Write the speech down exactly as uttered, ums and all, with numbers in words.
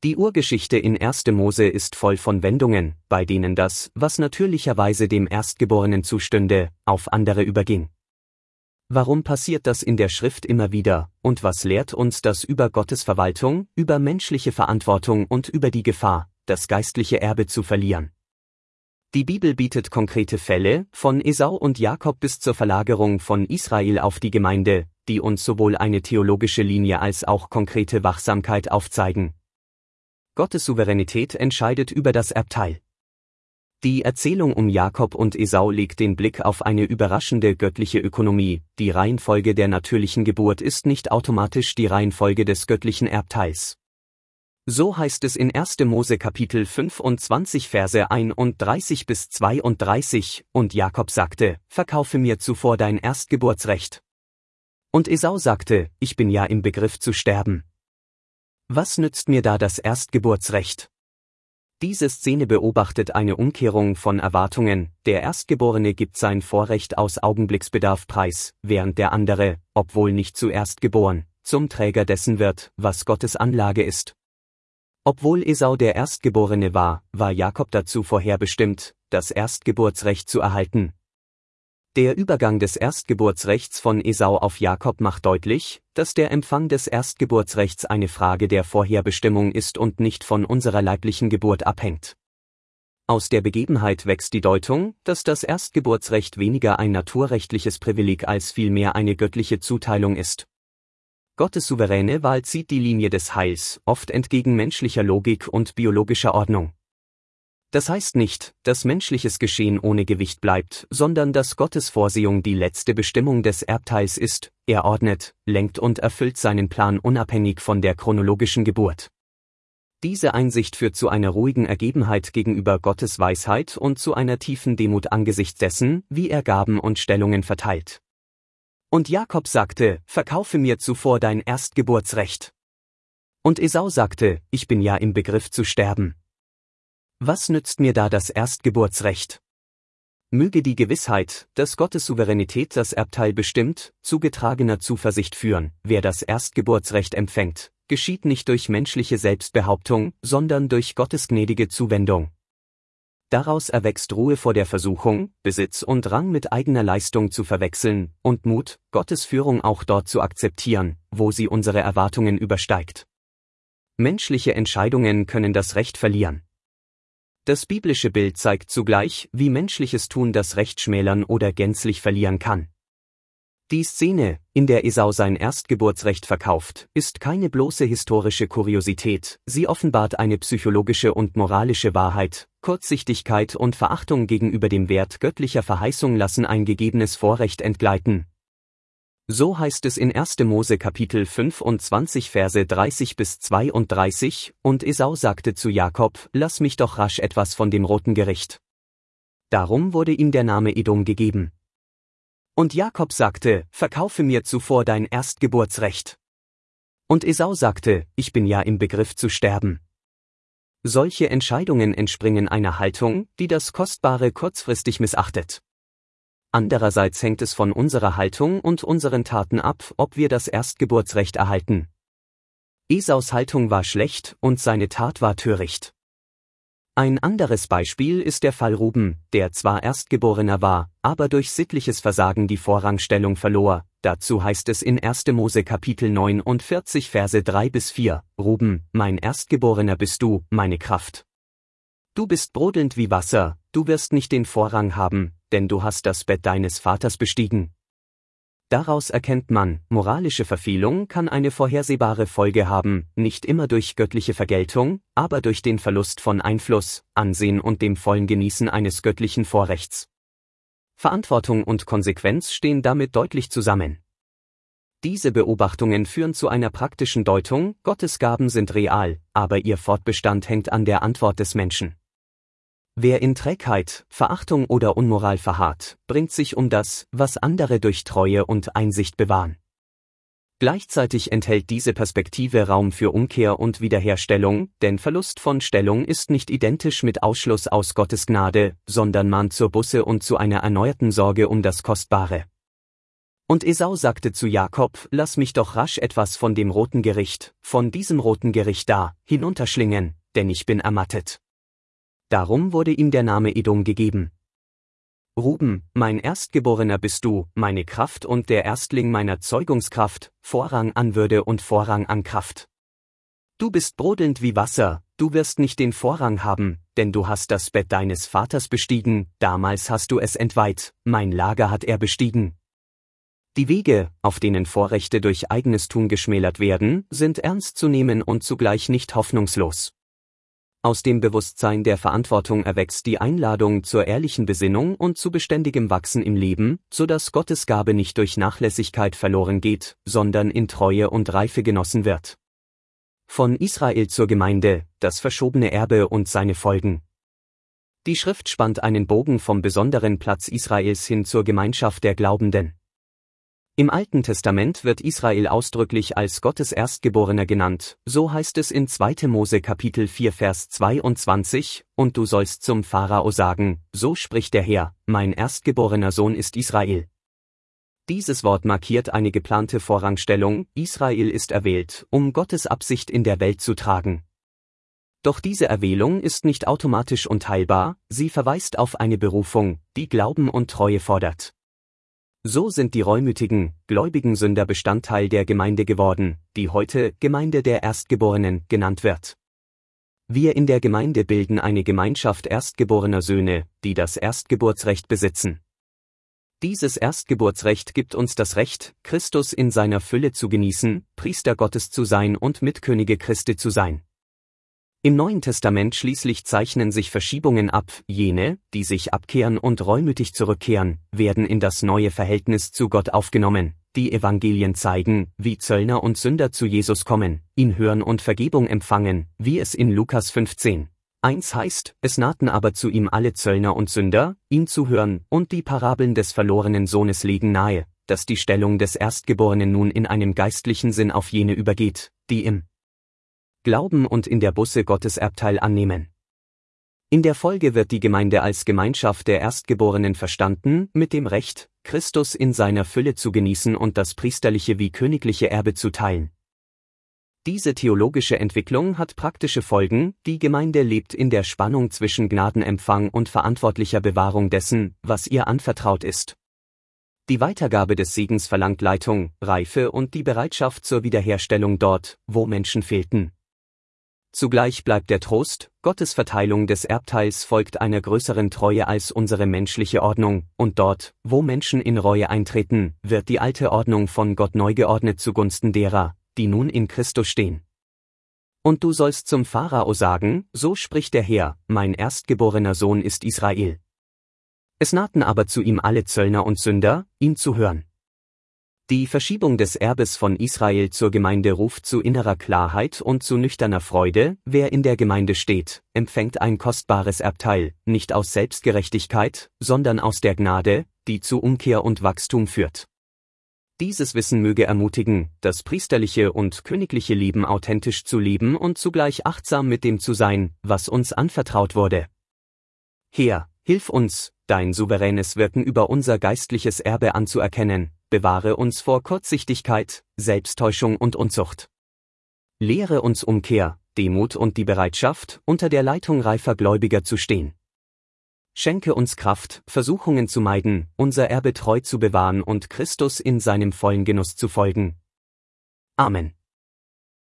Die Urgeschichte in erster Mose ist voll von Wendungen, bei denen das, was natürlicherweise dem Erstgeborenen zustünde, auf andere überging. Warum passiert das in der Schrift immer wieder, und was lehrt uns das über Gottes Verwaltung, über menschliche Verantwortung und über die Gefahr, das geistliche Erbe zu verlieren? Die Bibel bietet konkrete Fälle, von Esau und Jakob bis zur Verlagerung von Israel auf die Gemeinde, die uns sowohl eine theologische Linie als auch konkrete Wachsamkeit aufzeigen. Gottes Souveränität entscheidet über das Erbteil. Die Erzählung um Jakob und Esau legt den Blick auf eine überraschende göttliche Ökonomie. Die Reihenfolge der natürlichen Geburt ist nicht automatisch die Reihenfolge des göttlichen Erbteils. So heißt es in erster Mose Kapitel fünfundzwanzig Verse einunddreißig bis zweiunddreißig, und Jakob sagte, verkaufe mir zuvor dein Erstgeburtsrecht. Und Esau sagte, ich bin ja im Begriff zu sterben. Was nützt mir da das Erstgeburtsrecht? Diese Szene beobachtet eine Umkehrung von Erwartungen. Der Erstgeborene gibt sein Vorrecht aus Augenblicksbedarf preis, während der andere, obwohl nicht zuerst geboren, zum Träger dessen wird, was Gottes Anlage ist. Obwohl Esau der Erstgeborene war, war Jakob dazu vorherbestimmt, das Erstgeburtsrecht zu erhalten. Der Übergang des Erstgeburtsrechts von Esau auf Jakob macht deutlich, dass der Empfang des Erstgeburtsrechts eine Frage der Vorherbestimmung ist und nicht von unserer leiblichen Geburt abhängt. Aus der Begebenheit wächst die Deutung, dass das Erstgeburtsrecht weniger ein naturrechtliches Privileg als vielmehr eine göttliche Zuteilung ist. Gottes souveräne Wahl zieht die Linie des Heils, oft entgegen menschlicher Logik und biologischer Ordnung. Das heißt nicht, dass menschliches Geschehen ohne Gewicht bleibt, sondern dass Gottes Vorsehung die letzte Bestimmung des Erbteils ist. Er ordnet, lenkt und erfüllt seinen Plan unabhängig von der chronologischen Geburt. Diese Einsicht führt zu einer ruhigen Ergebenheit gegenüber Gottes Weisheit und zu einer tiefen Demut angesichts dessen, wie er Gaben und Stellungen verteilt. Und Jakob sagte, verkaufe mir zuvor dein Erstgeburtsrecht. Und Esau sagte, ich bin ja im Begriff zu sterben. Was nützt mir da das Erstgeburtsrecht? Möge die Gewissheit, dass Gottes Souveränität das Erbteil bestimmt, zu getragener Zuversicht führen. Wer das Erstgeburtsrecht empfängt, geschieht nicht durch menschliche Selbstbehauptung, sondern durch Gottes gnädige Zuwendung. Daraus erwächst Ruhe vor der Versuchung, Besitz und Rang mit eigener Leistung zu verwechseln, und Mut, Gottes Führung auch dort zu akzeptieren, wo sie unsere Erwartungen übersteigt. Menschliche Entscheidungen können das Recht verlieren. Das biblische Bild zeigt zugleich, wie menschliches Tun das Recht schmälern oder gänzlich verlieren kann. Die Szene, in der Esau sein Erstgeburtsrecht verkauft, ist keine bloße historische Kuriosität, sie offenbart eine psychologische und moralische Wahrheit. Kurzsichtigkeit und Verachtung gegenüber dem Wert göttlicher Verheißung lassen ein gegebenes Vorrecht entgleiten. So heißt es in erster Mose Kapitel fünfundzwanzig Verse dreißig bis zweiunddreißig, und Esau sagte zu Jakob, lass mich doch rasch etwas von dem roten Gericht. Darum wurde ihm der Name Edom gegeben. Und Jakob sagte, verkaufe mir zuvor dein Erstgeburtsrecht. Und Esau sagte, ich bin ja im Begriff zu sterben. Solche Entscheidungen entspringen einer Haltung, die das Kostbare kurzfristig missachtet. Andererseits hängt es von unserer Haltung und unseren Taten ab, ob wir das Erstgeburtsrecht erhalten. Esaus Haltung war schlecht und seine Tat war töricht. Ein anderes Beispiel ist der Fall Ruben, der zwar Erstgeborener war, aber durch sittliches Versagen die Vorrangstellung verlor. Dazu heißt es in erster Mose Kapitel neunundvierzig Verse drei bis vier, Ruben, mein Erstgeborener bist du, meine Kraft. Du bist brodelnd wie Wasser, du wirst nicht den Vorrang haben, denn du hast das Bett deines Vaters bestiegen. Daraus erkennt man, moralische Verfehlung kann eine vorhersehbare Folge haben, nicht immer durch göttliche Vergeltung, aber durch den Verlust von Einfluss, Ansehen und dem vollen Genießen eines göttlichen Vorrechts. Verantwortung und Konsequenz stehen damit deutlich zusammen. Diese Beobachtungen führen zu einer praktischen Deutung, Gottes Gaben sind real, aber ihr Fortbestand hängt an der Antwort des Menschen. Wer in Trägheit, Verachtung oder Unmoral verharrt, bringt sich um das, was andere durch Treue und Einsicht bewahren. Gleichzeitig enthält diese Perspektive Raum für Umkehr und Wiederherstellung, denn Verlust von Stellung ist nicht identisch mit Ausschluss aus Gottes Gnade, sondern mahnt zur Buße und zu einer erneuerten Sorge um das Kostbare. Und Esau sagte zu Jakob: Lass mich doch rasch etwas von dem roten Gericht, von diesem roten Gericht da, hinunterschlingen, denn ich bin ermattet. Darum wurde ihm der Name Edom gegeben. Ruben, mein Erstgeborener bist du, meine Kraft und der Erstling meiner Zeugungskraft, Vorrang an Würde und Vorrang an Kraft. Du bist brodelnd wie Wasser, du wirst nicht den Vorrang haben, denn du hast das Bett deines Vaters bestiegen, damals hast du es entweiht, mein Lager hat er bestiegen. Die Wege, auf denen Vorrechte durch eigenes Tun geschmälert werden, sind ernst zu nehmen und zugleich nicht hoffnungslos. Aus dem Bewusstsein der Verantwortung erwächst die Einladung zur ehrlichen Besinnung und zu beständigem Wachsen im Leben, so dass Gottes Gabe nicht durch Nachlässigkeit verloren geht, sondern in Treue und Reife genossen wird. Von Israel zur Gemeinde, das verschobene Erbe und seine Folgen. Die Schrift spannt einen Bogen vom besonderen Platz Israels hin zur Gemeinschaft der Glaubenden. Im Alten Testament wird Israel ausdrücklich als Gottes Erstgeborener genannt, so heißt es in zweiter Mose Kapitel vier Vers zweiundzwanzig, und du sollst zum Pharao sagen, so spricht der Herr, mein erstgeborener Sohn ist Israel. Dieses Wort markiert eine geplante Vorrangstellung, Israel ist erwählt, um Gottes Absicht in der Welt zu tragen. Doch diese Erwählung ist nicht automatisch unteilbar, sie verweist auf eine Berufung, die Glauben und Treue fordert. So sind die reumütigen, gläubigen Sünder Bestandteil der Gemeinde geworden, die heute Gemeinde der Erstgeborenen genannt wird. Wir in der Gemeinde bilden eine Gemeinschaft erstgeborener Söhne, die das Erstgeburtsrecht besitzen. Dieses Erstgeburtsrecht gibt uns das Recht, Christus in seiner Fülle zu genießen, Priester Gottes zu sein und Mitkönige Christi zu sein. Im Neuen Testament schließlich zeichnen sich Verschiebungen ab, jene, die sich abkehren und reumütig zurückkehren, werden in das neue Verhältnis zu Gott aufgenommen, die Evangelien zeigen, wie Zöllner und Sünder zu Jesus kommen, ihn hören und Vergebung empfangen, wie es in Lukas fünfzehn eins heißt, es nahten aber zu ihm alle Zöllner und Sünder, ihn zu hören, und die Parabeln des verlorenen Sohnes legen nahe, dass die Stellung des Erstgeborenen nun in einem geistlichen Sinn auf jene übergeht, die im Glauben und in der Buße Gottes Erbteil annehmen. In der Folge wird die Gemeinde als Gemeinschaft der Erstgeborenen verstanden, mit dem Recht, Christus in seiner Fülle zu genießen und das priesterliche wie königliche Erbe zu teilen. Diese theologische Entwicklung hat praktische Folgen, die Gemeinde lebt in der Spannung zwischen Gnadenempfang und verantwortlicher Bewahrung dessen, was ihr anvertraut ist. Die Weitergabe des Segens verlangt Leitung, Reife und die Bereitschaft zur Wiederherstellung dort, wo Menschen fehlten. Zugleich bleibt der Trost, Gottes Verteilung des Erbteils folgt einer größeren Treue als unsere menschliche Ordnung, und dort, wo Menschen in Reue eintreten, wird die alte Ordnung von Gott neu geordnet zugunsten derer, die nun in Christus stehen. Und du sollst zum Pharao sagen, so spricht der Herr, mein erstgeborener Sohn ist Israel. Es nahten aber zu ihm alle Zöllner und Sünder, ihn zu hören. Die Verschiebung des Erbes von Israel zur Gemeinde ruft zu innerer Klarheit und zu nüchterner Freude, wer in der Gemeinde steht, empfängt ein kostbares Erbteil, nicht aus Selbstgerechtigkeit, sondern aus der Gnade, die zu Umkehr und Wachstum führt. Dieses Wissen möge ermutigen, das priesterliche und königliche Leben authentisch zu leben und zugleich achtsam mit dem zu sein, was uns anvertraut wurde. Herr, hilf uns, dein souveränes Wirken über unser geistliches Erbe anzuerkennen, bewahre uns vor Kurzsichtigkeit, Selbsttäuschung und Unzucht. Lehre uns Umkehr, Demut und die Bereitschaft, unter der Leitung reifer Gläubiger zu stehen. Schenke uns Kraft, Versuchungen zu meiden, unser Erbe treu zu bewahren und Christus in seinem vollen Genuss zu folgen. Amen.